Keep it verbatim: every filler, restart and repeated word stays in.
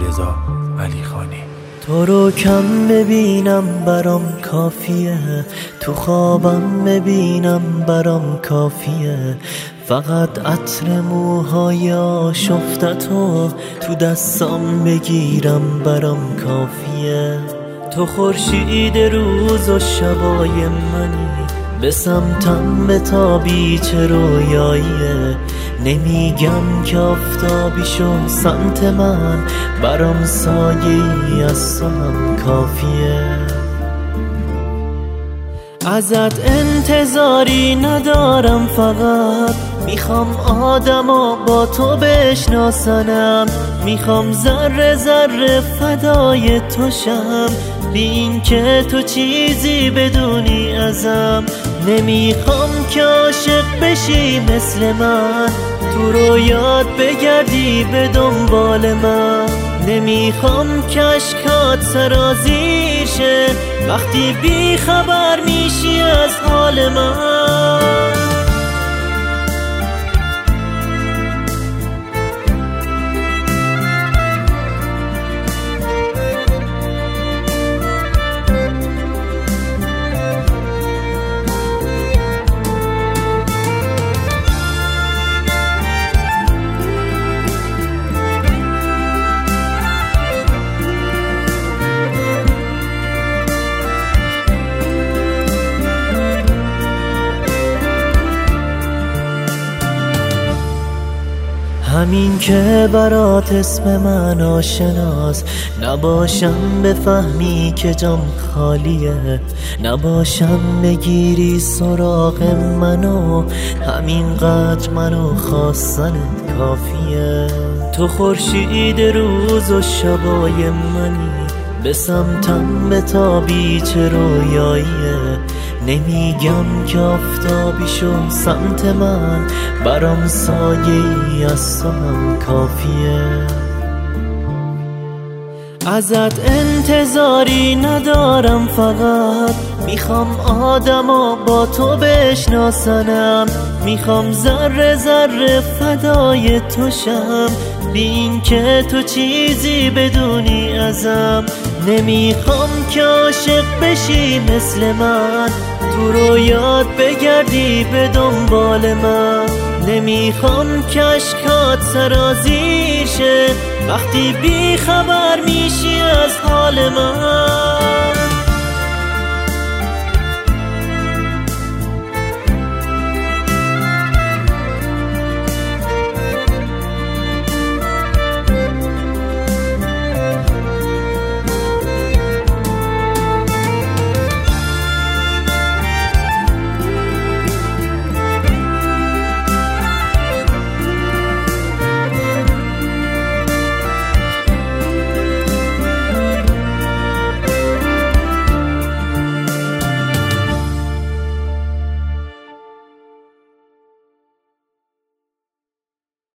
علیرضا علیخانی. تو رو کم ببینم برام کافیه، تو خوابم ببینم برام کافیه، فقط عطر موهای آشفتتو تو دستام بگیرم برام کافیه. تو خورشید روز و شبای منی، به سمتم بتابی چه رویاییه، نمیگم که آفتابی شو سمت من، برام سایه‌ای از تو هم کافیه. ازت انتظاری ندارم، فقط میخوام آدما با تو بشناسنم، میخوام ذره ذره فدای تو شم، بی این که تو چیزی بدونی ازم، نمیخوام که عاشق بشی مثل من، تو رو یاد بگردی به دنبال من، نمیخوام که اشکات سرازیر شه وقتی بی خبر میشی از حال من. همین که برات اسم من آشناست، نباشم بفهمی که جام خالیه، نباشم بگیری سراغ منو، همینقدر منو خواستنت کافیه. تو خورشید روز و شبای منی، به سمتم بتابی چه رویاییه، نمیگم که آفتابی شو سمت من، برام سایه‌ای از تو هم کافیه. ازت انتظاری ندارم، فقط میخوام آدما با تو بشناسنم، میخوام ذره ذره فدای تو شم، بی این که تو چیزی بدونی ازم، نمیخوام که عاشق بشی مثل من، تو رو یاد بگردی به دنبال من، نمیخوام که اشکات سرازیر شه وقتی بی خبر میشی از حال من.